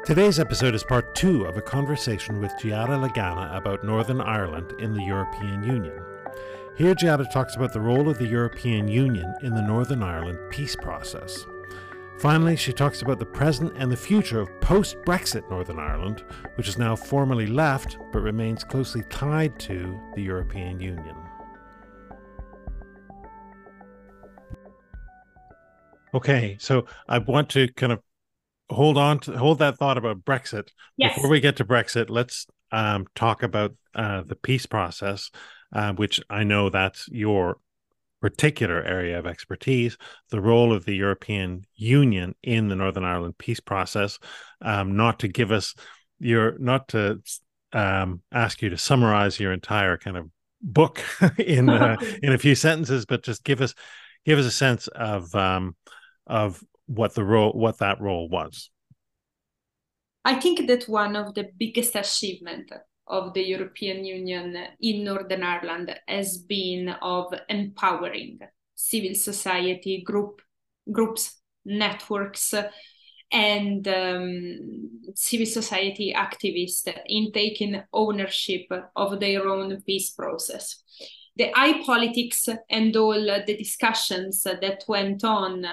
Today's episode is part two of a conversation with Giada Lagana about Northern Ireland in the European Union. Here, Giada talks about the role of the European Union in the Northern Ireland peace process. Finally, she talks about the present and the future of post-Brexit Northern Ireland, which is now formally left but remains closely tied to the European Union. Okay, so I want to kind of hold that thought about Brexit. Yes. Before we get to Brexit, let's talk about the peace process, which I know that's your particular area of expertise, the role of the European Union in the Northern Ireland peace process. Not to ask you to summarize your entire kind of book in a few sentences, but just give us a sense of what that role was. I think that one of the biggest achievements of the European Union in Northern Ireland has been of empowering civil society groups, networks, and civil society activists in taking ownership of their own peace process. The high politics and all the discussions that went on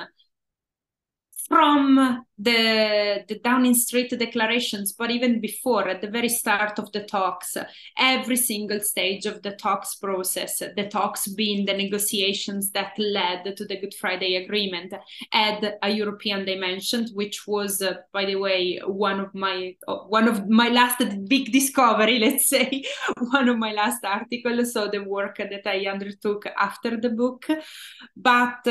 from the Downing Street declarations, but even before, at the very start of the talks, every single stage of the talks process, the talks being the negotiations that led to the Good Friday Agreement, had a European dimension, which was, by the way, one of my last big discovery, let's say, one of my last articles, so the work that I undertook after the book. But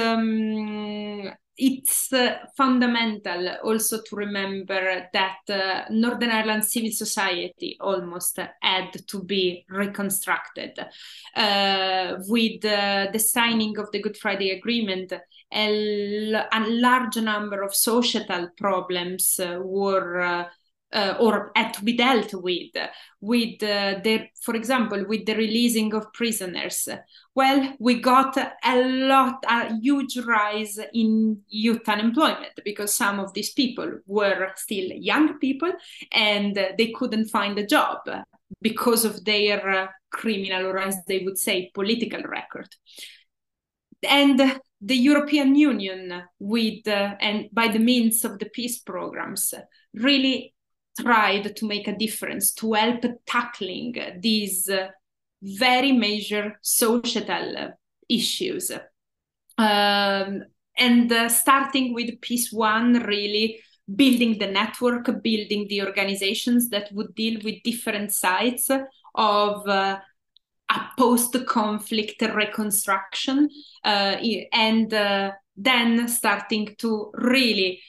it's fundamental also to remember that Northern Ireland civil society almost had to be reconstructed. With the signing of the Good Friday Agreement, a large number of societal problems were or had to be dealt with for example, with the releasing of prisoners. Well, we got a huge rise in youth unemployment because some of these people were still young people and they couldn't find a job because of their criminal, or as they would say, political record. And the European Union, and by the means of the peace programs, really tried to make a difference to help tackling these very major societal issues. And starting with Peace One, really building the network, building the organizations that would deal with different sides of a post-conflict reconstruction, and then starting to really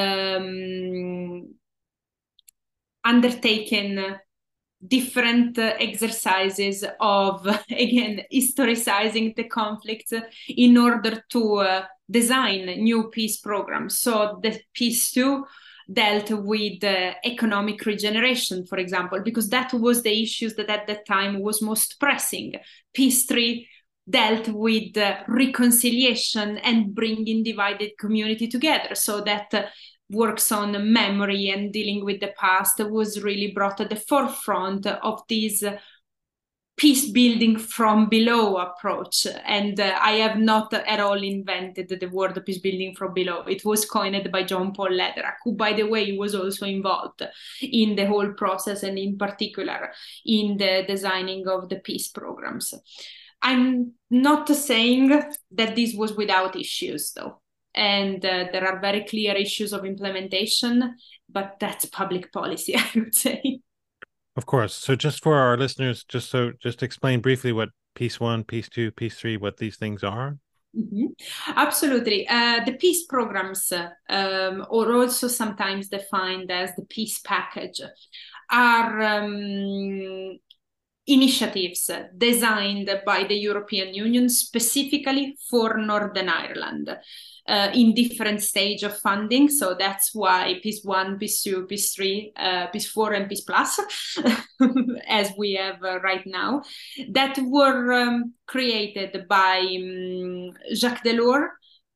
undertaken different exercises of, again, historicizing the conflict in order to design new peace programs. So the Peace 2 dealt with economic regeneration, for example, because that was the issues that at that time was most pressing. Peace 3 dealt with reconciliation and bringing divided community together, so that works on memory and dealing with the past was really brought at the forefront of this peace building from below approach. And I have not at all invented the word peace building from below. It was coined by John Paul Lederach, who, by the way, was also involved in the whole process and in particular in the designing of the peace programs. I'm not saying that this was without issues, though. And there are very clear issues of implementation, but that's public policy, I would say. Of course. So just for our listeners, just explain briefly what Peace 1, Peace 2, Peace 3, what these things are. Mm-hmm. Absolutely. The peace programs, or also sometimes defined as the peace package, are initiatives designed by the European Union specifically for Northern Ireland. In different stage of funding. So that's why Peace 1, Peace 2, Peace 3, Peace 4 and Peace Plus, as we have right now, that were created by Jacques Delors,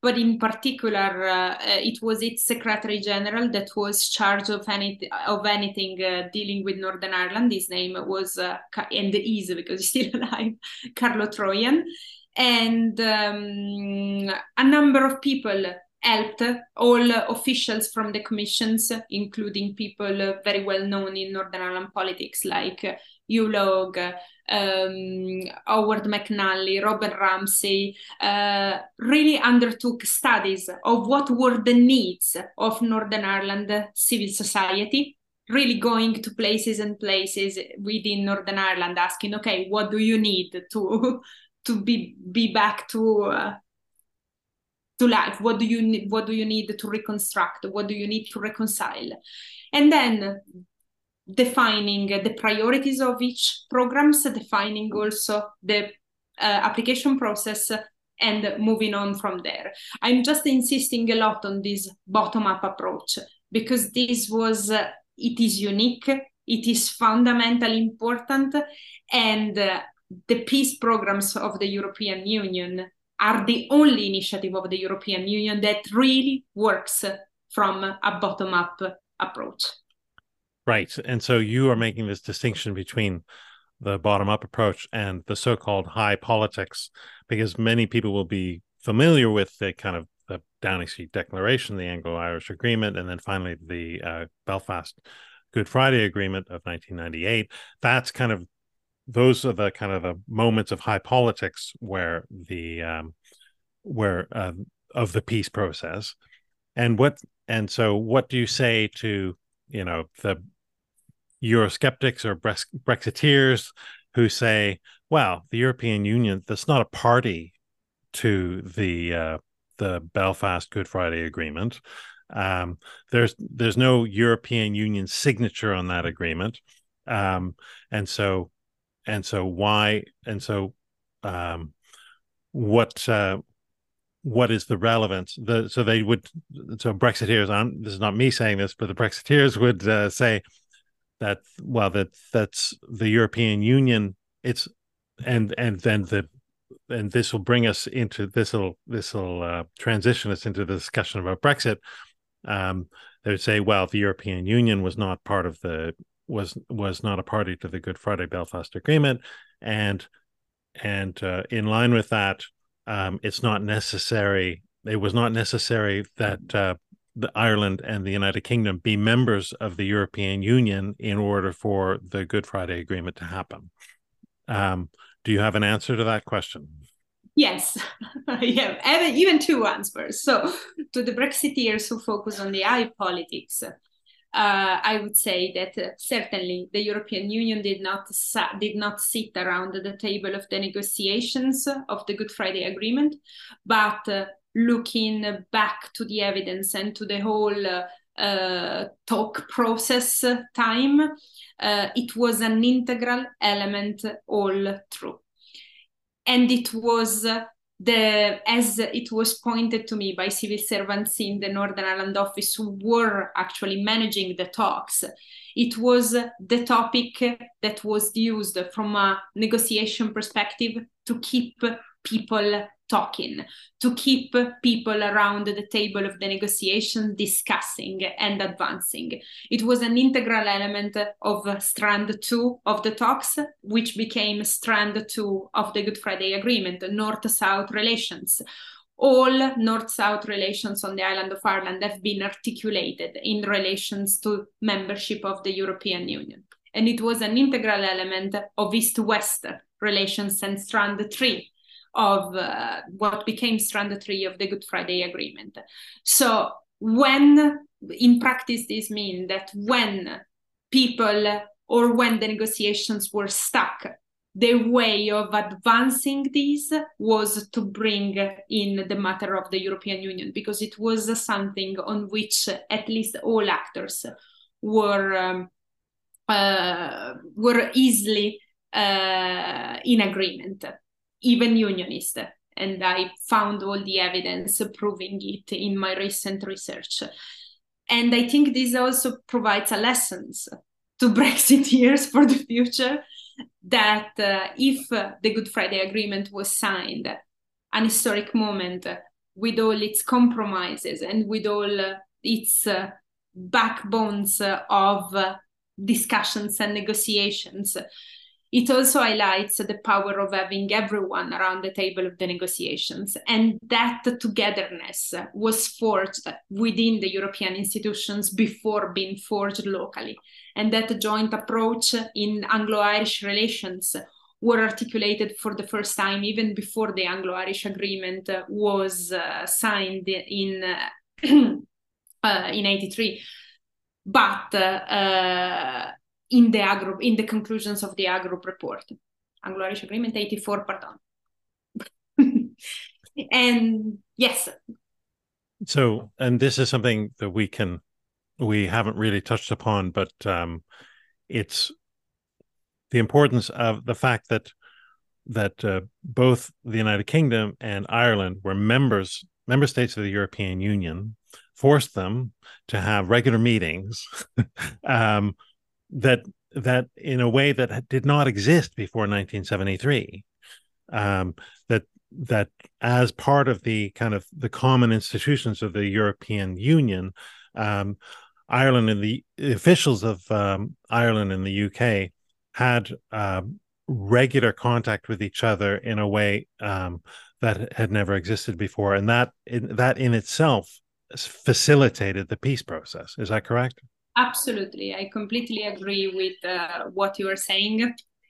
but in particular, it was its Secretary General that was charged of anything dealing with Northern Ireland. His name was, and is, because he's still alive, Carlo Trojan. And a number of people helped, all officials from the commissions, including people very well known in Northern Ireland politics, like Hugh Logue, Howard McNally, Robert Ramsey, really undertook studies of what were the needs of Northern Ireland civil society, really going to places and places within Northern Ireland, asking, okay, what do you need to be back to life? What do you need? What do you need to reconstruct? What do you need to reconcile? And then defining the priorities of each programs, defining also the application process, and moving on from there. I'm just insisting a lot on this bottom-up approach, because this was, it is unique, it is fundamentally important, and the peace programs of the European Union are the only initiative of the European Union that really works from a bottom-up approach. Right. And so you are making this distinction between the bottom-up approach and the so-called high politics, because many people will be familiar with the kind of the Downing Street Declaration, the Anglo-Irish Agreement, and then finally the Belfast Good Friday Agreement of 1998. That's kind of, those are the kind of the moments of high politics where the of the peace process. And so what do you say to, the Eurosceptics or Brexiteers who say, well, the European Union, that's not a party to the Belfast Good Friday Agreement. There's no European Union signature on that agreement. And so what is the relevance? So Brexiteers, this is not me saying this, but the Brexiteers would say that, well, that's the European Union. And this will bring us into this will transition us into the discussion about Brexit. They would say, well, the European Union was not part of was not a party to the Good Friday Belfast Agreement, and in line with that, it's not necessary. It was not necessary that the Ireland and the United Kingdom be members of the European Union in order for the Good Friday Agreement to happen. Do you have an answer to that question? Yes, I have even two answers. So, to the Brexiteers who focus on the high politics, I would say that certainly the European Union did not sit around the table of the negotiations of the Good Friday Agreement, but looking back to the evidence and to the whole talk process time, it was an integral element all through. And it was as it was pointed to me by civil servants in the Northern Ireland office who were actually managing the talks, it was the topic that was used from a negotiation perspective to keep people talking, to keep people around the table of the negotiation discussing and advancing. It was an integral element of strand 2 of the talks, which became strand 2 of the Good Friday Agreement, North-South relations. All North-South relations on the island of Ireland have been articulated in relations to membership of the European Union. And it was an integral element of East-West relations and strand 3 of what became strand 3 of the Good Friday Agreement. So when, in practice, this means that when people or when the negotiations were stuck, the way of advancing these was to bring in the matter of the European Union, because it was something on which at least all actors were easily in agreement, even unionists. And I found all the evidence proving it in my recent research. And I think this also provides a lessons to Brexiteers for the future, that if the Good Friday Agreement was signed, an historic moment with all its compromises and with all its backbones of discussions and negotiations, it also highlights the power of having everyone around the table of the negotiations. And that togetherness was forged within the European institutions before being forged locally. And that joint approach in Anglo-Irish relations were articulated for the first time even before the Anglo-Irish Agreement was signed in 83. But in the conclusions of the Agrup report, Anglo-Irish Agreement 84, pardon. And yes. So, and this is something that we haven't really touched upon, but it's the importance of the fact that both the United Kingdom and Ireland were member states of the European Union, forced them to have regular meetings that in a way that did not exist before 1973. That as part of the kind of the common institutions of the European Union, Ireland and the officials of Ireland and the UK had regular contact with each other in a way that had never existed before, and that in itself facilitated the peace process. Is that correct? Absolutely. I completely agree with what you are saying.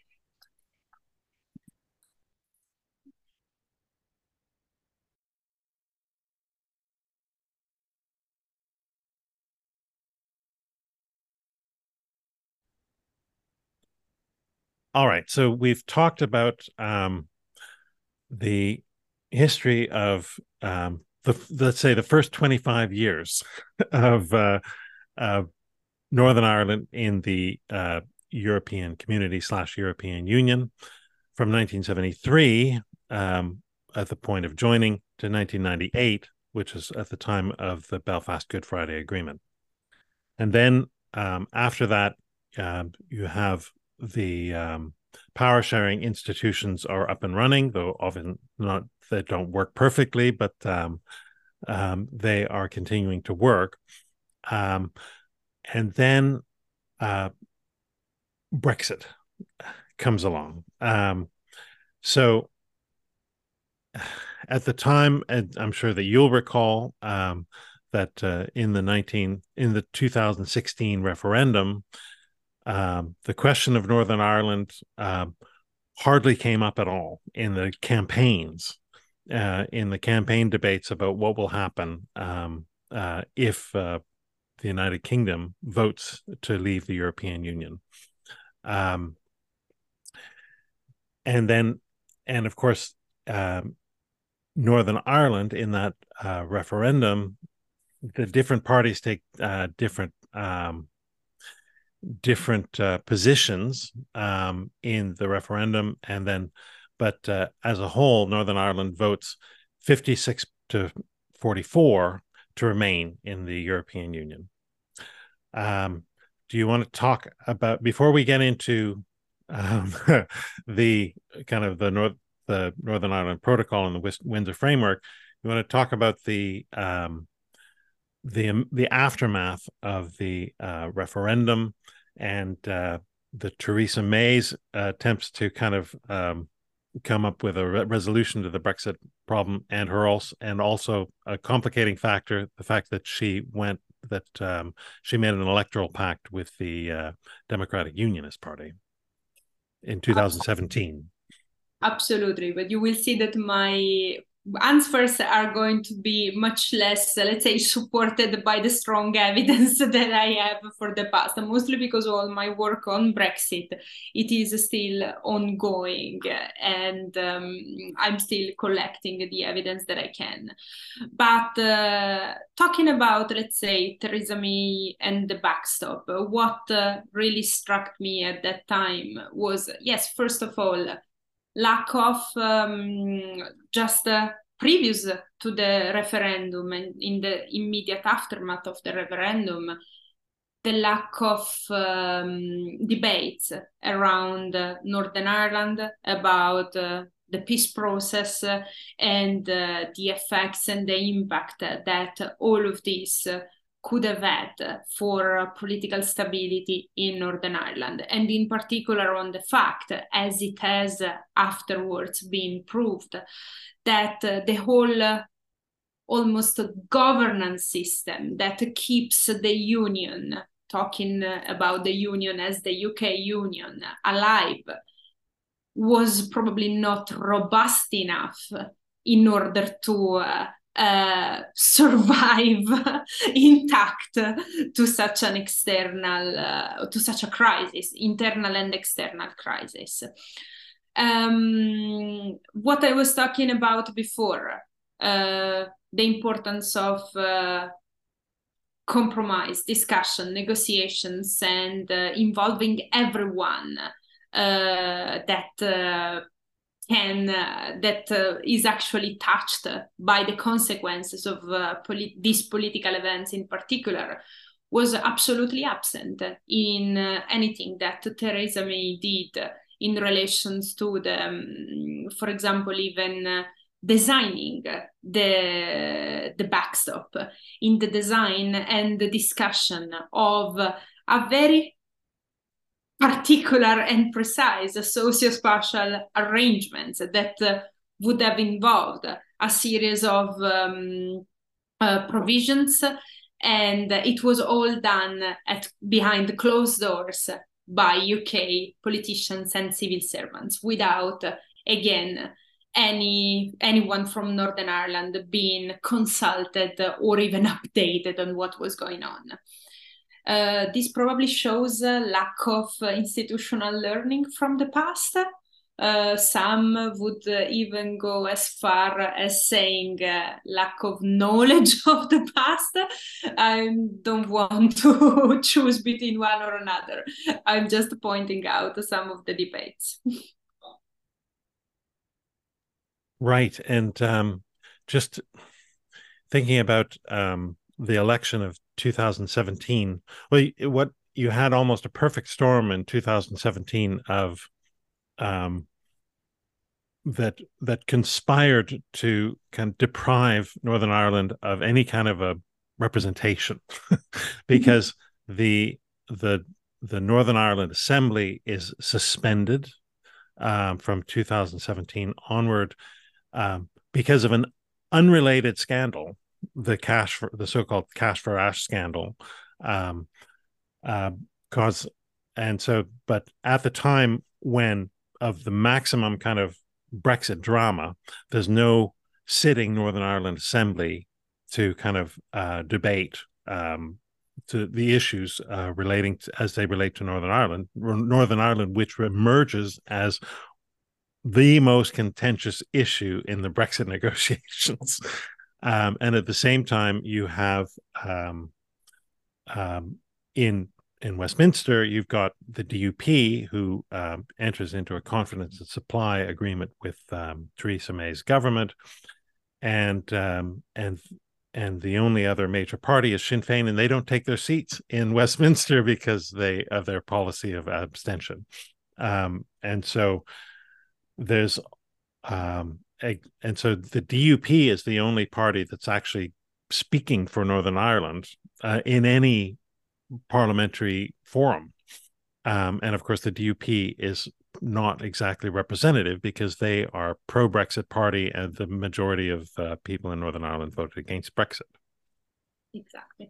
All right. So we've talked about the history of let's say the first 25 years of Northern Ireland in the European community / European Union from 1973 at the point of joining to 1998, which is at the time of the Belfast Good Friday Agreement. And then after that, you have the power sharing institutions are up and running, though often not, they don't work perfectly, but they are continuing to work. And then Brexit comes along. So at the time, and I'm sure that you'll recall that in the 2016 referendum, the question of Northern Ireland hardly came up at all in the campaigns, in the campaign debates about what will happen if the United Kingdom votes to leave the European Union. And of course, Northern Ireland in that referendum, the different parties take different positions in the referendum, and then, but as a whole, Northern Ireland votes 56 to 44 to remain in the European Union. Do you want to talk about, before we get into the kind of the Northern Ireland Protocol and the Windsor Framework, you want to talk about the aftermath of the referendum and the Theresa May's attempts to kind of come up with a resolution to the Brexit problem, and also a complicating factor, the fact that she made an electoral pact with the Democratic Unionist Party in 2017. Absolutely, but you will see that my answers are going to be much less, let's say, supported by the strong evidence that I have for the past, mostly because all my work on Brexit, it is still ongoing, and I'm still collecting the evidence that I can. But talking about, let's say, Theresa May and the backstop, what really struck me at that time was, yes, first of all, lack of just previous to the referendum and in the immediate aftermath of the referendum, the lack of debates around Northern Ireland, about the peace process and the effects and the impact that all of this could have had for political stability in Northern Ireland, and in particular on the fact, as it has afterwards been proved, that the whole almost governance system that keeps the union, talking about the union as the UK union, alive, was probably not robust enough in order to survive intact to such an external, to such a crisis, internal and external crisis. What I was talking about before, the importance of compromise, discussion, negotiations, and involving everyone that is actually touched by the consequences of these political events in particular, was absolutely absent in anything that Theresa May did in relations to the, for example, even designing the backstop, in the design and the discussion of a very particular and precise socio-spatial arrangements that would have involved a series of provisions, and it was all done behind closed doors by UK politicians and civil servants, without, again, anyone from Northern Ireland being consulted or even updated on what was going on. This probably shows a lack of institutional learning from the past. Some would even go as far as saying lack of knowledge of the past. I don't want to choose between one or another. I'm just pointing out some of the debates. Right. And just thinking about the election of 2017, well, what you had almost a perfect storm in 2017 of that conspired to kind of deprive Northern Ireland of any kind of a representation, because the Northern Ireland Assembly is suspended from 2017 onward because of an unrelated scandal, the so-called Cash for Ash scandal, but at the time when of the maximum kind of Brexit drama, there's no sitting Northern Ireland Assembly to kind of debate to the issues relating to, as they relate to Northern Ireland, which emerges as the most contentious issue in the Brexit negotiations. And at the same time, you have in Westminster, you've got the DUP, who enters into a confidence and supply agreement with Theresa May's government, and the only other major party is Sinn Féin, and they don't take their seats in Westminster because of their policy of abstention. And so there's and so the DUP is the only party that's actually speaking for Northern Ireland in any parliamentary forum. And of course, the DUP is not exactly representative because they are pro-Brexit party, and the majority of people in Northern Ireland voted against Brexit. Exactly.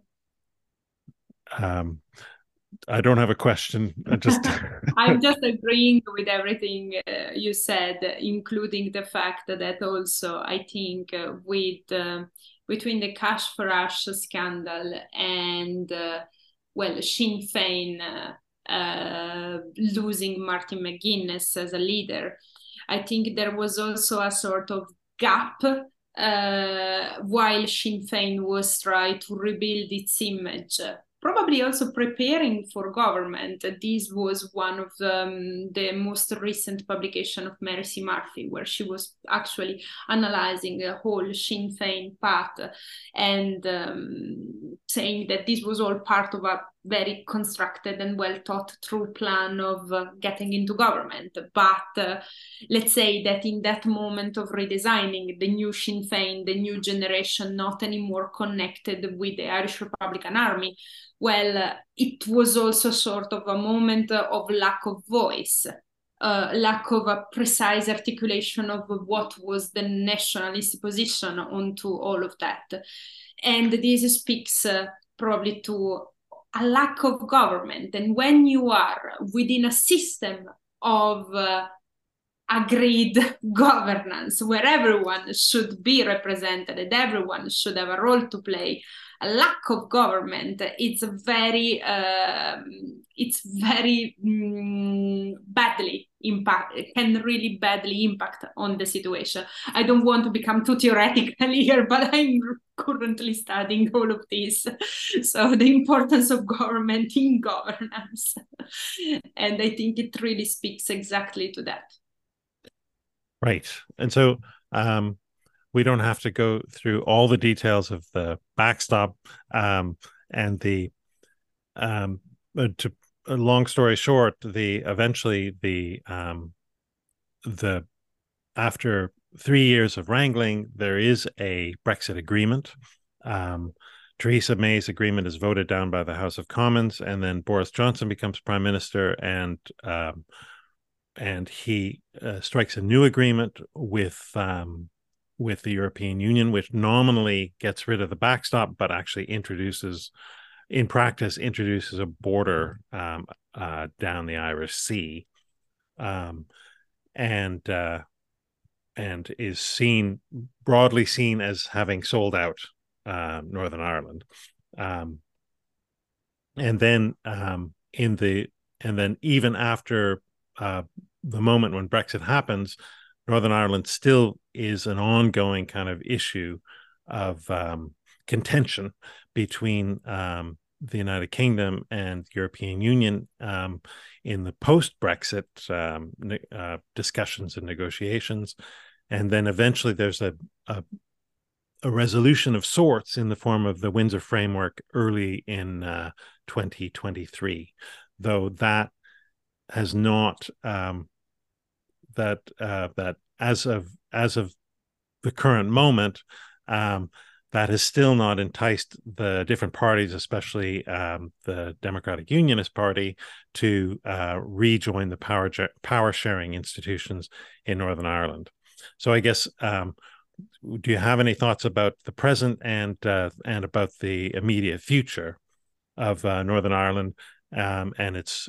I don't have a question. I'm just agreeing with everything you said, including the fact that also I think between the Cash for Ash scandal and Sinn Féin losing Martin McGuinness as a leader, I think there was also a sort of gap while Sinn Féin was trying to rebuild its image, probably also preparing for government. This was one of the most recent publication of Mary C. Murphy, where she was actually analyzing the whole Sinn Féin path and saying that this was all part of a very constructed and well thought through plan of getting into government. But let's say that in that moment of redesigning, the new Sinn Féin, the new generation, not anymore connected with the Irish Republican Army, well, it was also sort of a moment of lack of voice. Lack of a precise articulation of what was the nationalist position onto all of that. And this speaks probably to a lack of government. And when you are within a system of agreed governance where everyone should be represented and everyone should have a role to play, a lack of government, it's very badly impact, can really badly impact on the situation. I don't want to become too theoretical here, but I'm currently studying all of this. So the importance of government in governance. And I think it really speaks exactly to that. Right. And so we don't have to go through all the details of the backstop and the to a long story short, eventually the after 3 years of wrangling, there is a Brexit agreement. Theresa May's agreement is voted down by the House of Commons, and then Boris Johnson becomes prime minister, and he strikes a new agreement with the European Union, which nominally gets rid of the backstop, but actually introduces a border down the Irish Sea, and is broadly seen as having sold out Northern Ireland, and then even after the moment when Brexit happens, Northern Ireland still is an ongoing kind of issue of contention between the United Kingdom and European Union in the post-Brexit discussions and negotiations. And then eventually there's a resolution of sorts in the form of the Windsor Framework early in 2023, though that has not that as of the current moment, that has still not enticed the different parties, especially the Democratic Unionist Party, to rejoin the power sharing institutions in Northern Ireland. So I guess, do you have any thoughts about the present and about the immediate future of Northern Ireland and its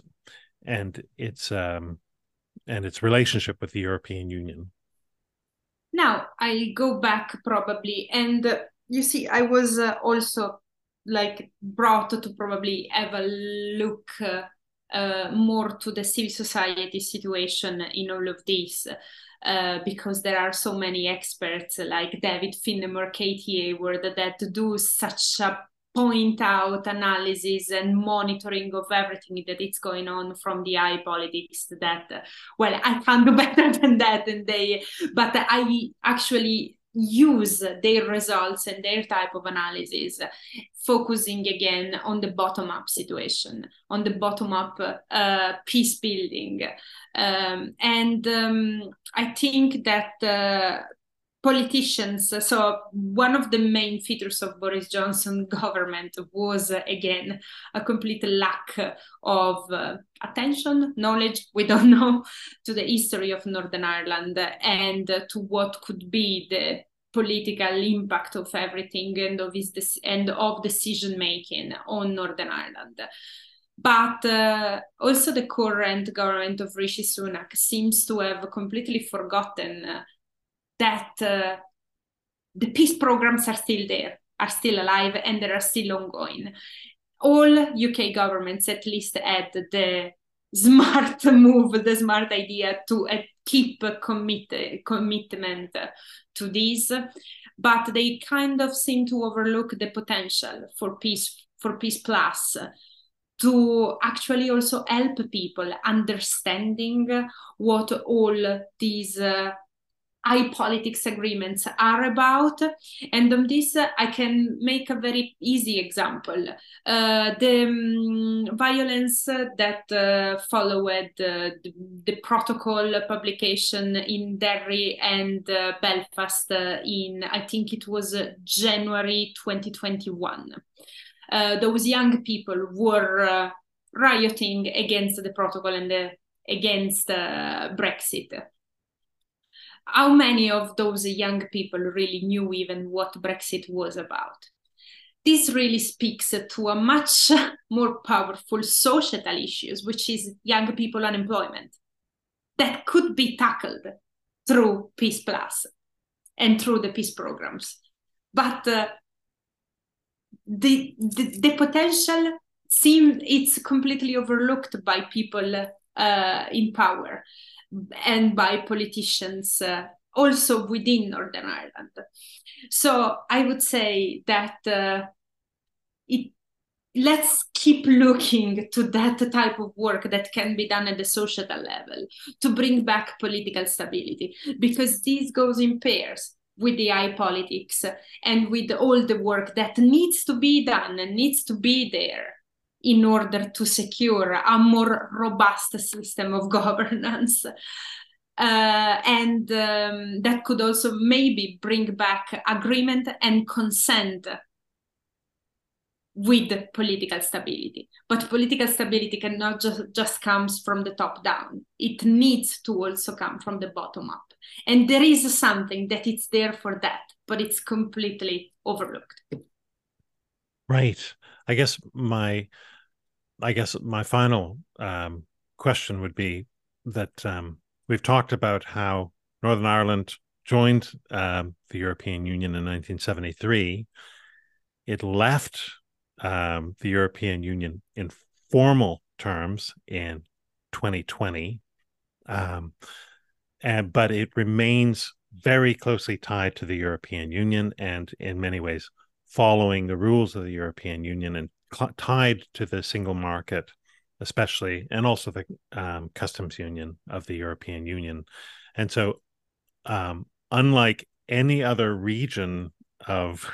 relationship with the European Union? Now I go back probably, and you see, I was also like brought to probably have a look more to the civil society situation in all of this, because there are so many experts like David Finnemore, Katie Hayward, that do such a point out analysis and monitoring of everything that is going on from the eye politics that, well, I can't do better than that. But I actually use their results and their type of analysis, focusing again on the bottom-up situation, on the bottom-up peace building. I think that politicians, so one of the main features of Boris Johnson's government was, again, a complete lack of attention, knowledge, we don't know, to the history of Northern Ireland and to what could be the political impact of everything and of decision making on Northern Ireland. But also the current government of Rishi Sunak seems to have completely forgotten that the peace programs are still there, are still alive, and they are still ongoing. All UK governments at least had the smart move, the smart idea to keep commitment to this, but they kind of seem to overlook the potential for peace plus, to actually also help people understanding what all these politics agreements are about. And on this, I can make a very easy example. The violence that followed the protocol publication in Derry and Belfast in, I think it was January 2021. Those young people were rioting against the protocol and against Brexit. How many of those young people really knew even what Brexit was about? This really speaks to a much more powerful societal issues, which is young people unemployment, that could be tackled through Peace Plus and through the peace programs. But the potential it's completely overlooked by people in power and by politicians also within Northern Ireland. So I would say that let's keep looking to that type of work that can be done at the societal level to bring back political stability, because this goes in pairs with the politics and with all the work that needs to be done and needs to be there in order to secure a more robust system of governance. And that could also maybe bring back agreement and consent with political stability. But political stability cannot just comes from the top down. It needs to also come from the bottom up. And there is something that it's there for that, but it's completely overlooked. Right. I guess my final question would be that we've talked about how Northern Ireland joined the European Union in 1973. It left the European Union in formal terms in 2020, but it remains very closely tied to the European Union and in many ways following the rules of the European Union and tied to the single market, especially, and also the customs union of the European Union. And so, unlike any other region of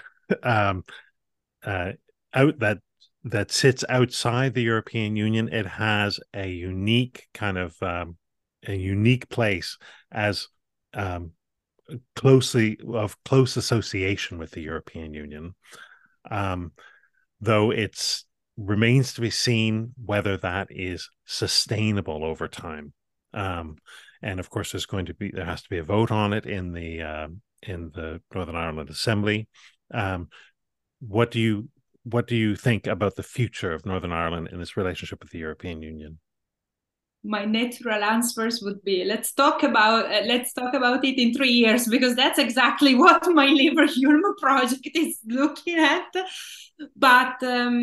that sits outside the European Union, it has a unique kind of a unique place as close association with the European Union. Though it remains to be seen whether that is sustainable over time. And of course, there has to be a vote on it in the Northern Ireland Assembly. What do you think about the future of Northern Ireland in its relationship with the European Union? My natural answers would be let's talk about it in 3 years, because that's exactly what my Liber Iurum project is looking at. But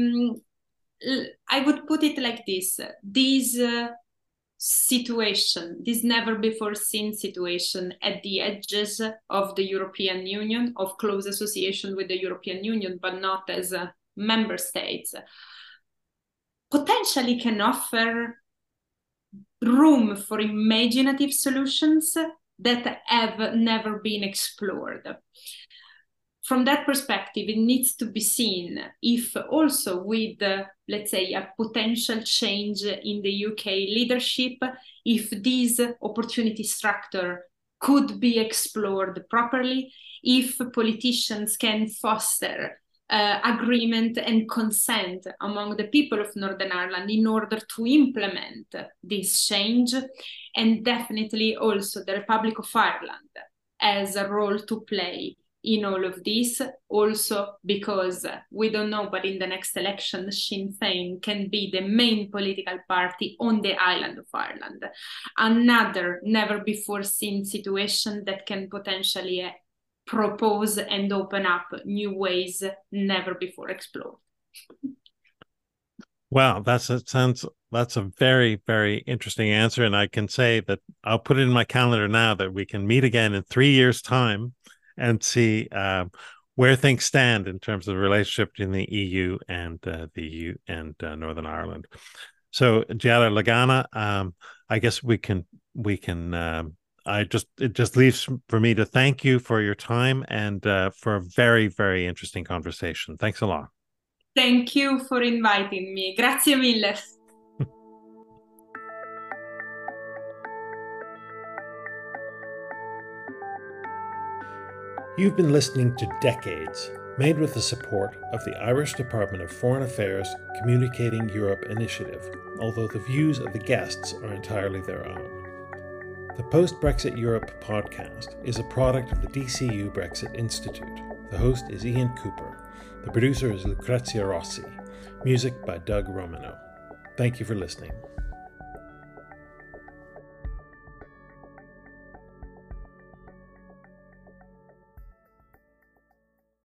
I would put it like this: this situation, this never before seen situation at the edges of the European Union, of close association with the European Union, but not as member states, potentially can offer room for imaginative solutions that have never been explored. From that perspective, it needs to be seen if also with, let's say, a potential change in the UK leadership, if this opportunity structure could be explored properly, if politicians can foster agreement and consent among the people of Northern Ireland in order to implement this change. And definitely also the Republic of Ireland has a role to play in all of this, also because we don't know, but in the next election, Sinn Féin can be the main political party on the island of Ireland. Another never before seen situation that can potentially propose and open up new ways never before explored. Wow, that's a very, very interesting answer. And I can say that I'll put it in my calendar now that we can meet again in 3 years' time and see where things stand in terms of the relationship between the EU and Northern Ireland. So, Giada Lagana, I guess we can it just leaves for me to thank you for your time and for a very, very interesting conversation. Thanks a lot. Thank you for inviting me. Grazie mille. You've been listening to Decades, made with the support of the Irish Department of Foreign Affairs Communicating Europe Initiative, although the views of the guests are entirely their own. The Post-Brexit Europe podcast is a product of the DCU Brexit Institute. The host is Ian Cooper. The producer is Lucrezia Rossi. Music by Doug Romano. Thank you for listening.